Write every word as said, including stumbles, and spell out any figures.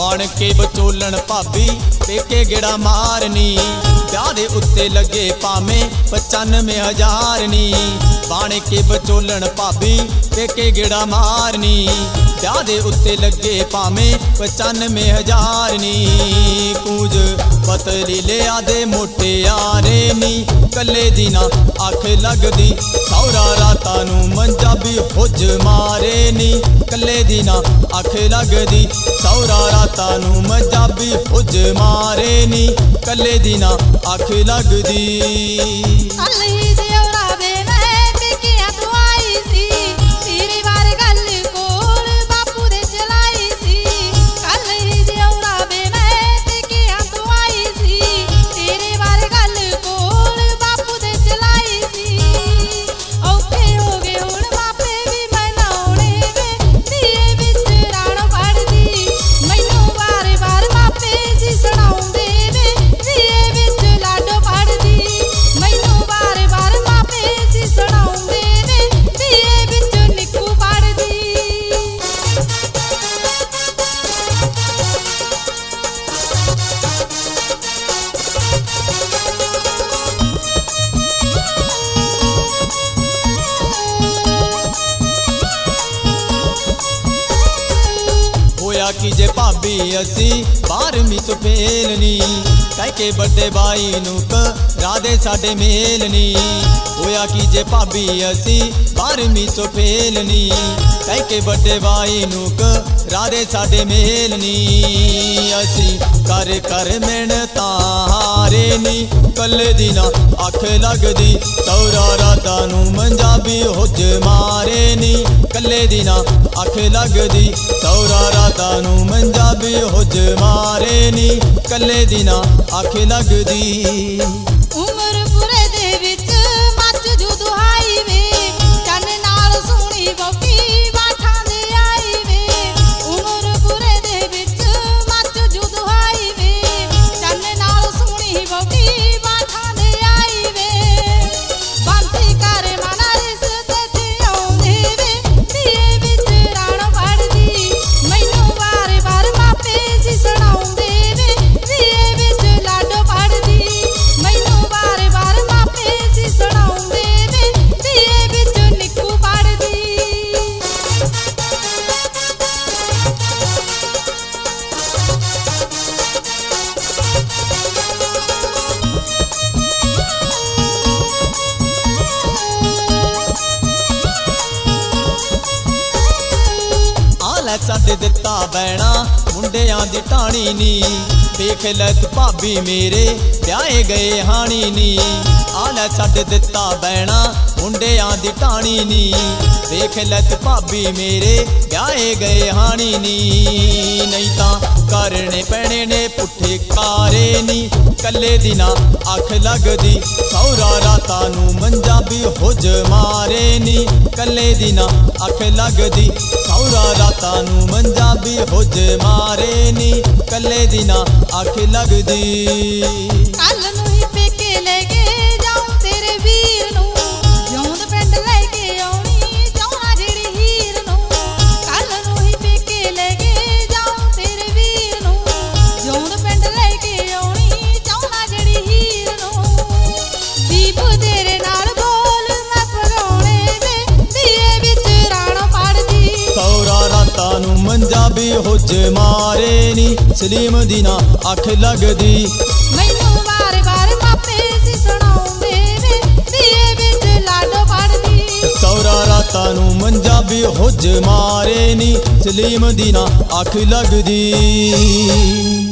बन के विचोलन भाभी पेके गेड़ा मारनी ब्याह दे उत्ते लगे भावें पचानवे हजार नी बन के विचोलन भाभी पेके गेड़ा मारनी ब्याह दे उत्ते लगे भावें पचानवे हजार नी कूज पतली लिया दे मोटे यारे नी कले दी ना अख लगदी सौरा रातां नूं मंजा भी हुज मारे नी कले दी ना अख लगदी सौरा रातां नूं मंजा भी हुज मारे नी कले दी ना अख लगदी। कि जे भाभी असी बारहवीं चो फेलनी कह के बड़े भाई नूं राधे साडे मेलनी होया कि जे भाभी असी बारहवीं चो फेलनी कह के बड़े भाई नूं राधे साडे मेलनी असी कर कर मेहनतां हारे नी कले दी ना अख लगदी सौरा रातां नूं मंजा भी हुज मारे नी कले दी ना अख लगदी सौरा रातां नूं मंजा भी हुज मारे नी कले दी ना अख लगदी। छड्ड दिता बैणा मुंडियां दी टाणी नी देख लै तू भाभी मेरे ब्याहे गए हाणी नी आलै छड्ड दिता बैणा मुंडियां दी टाणी नी देख लै तू भाभी मेरे ब्याहे गए हाणी नी नहीं तां करने पैणे ने पुठे कारे नी कले दी ना अख लगदी सौरा रातां नूं मंजा भी हुज मारे नी कले दी ना अख लगदी सौरा रातां नूं मंजा भी हुज मारे नी कले दी ना अख लगदी। कल नूं ही पेके लेके जाऊं तेरे वीर नूं जौंद पिंड लेके आउणी चाहुणा जिहड़ी हीर नूं कल नूं ही पेके लेके जाऊं तेरे वीर नूं जौंद पिंड लेके आउणी चाहुणा जिहड़ी हीर नूं दीप तेरे नाल बोल मैं पगाउणे वे दिए विच राणा पड़दी सौरा रातां नूं मंजा भी हुज मारे नी सलीम दी ना अख लगदी मैनू वार वार मापे सी सुणाउंदे वे दिए विच लाडो पड़दी सौरा रातां नूं मंजा भी हुज मारे नी सलीम दी ना अख लगदी।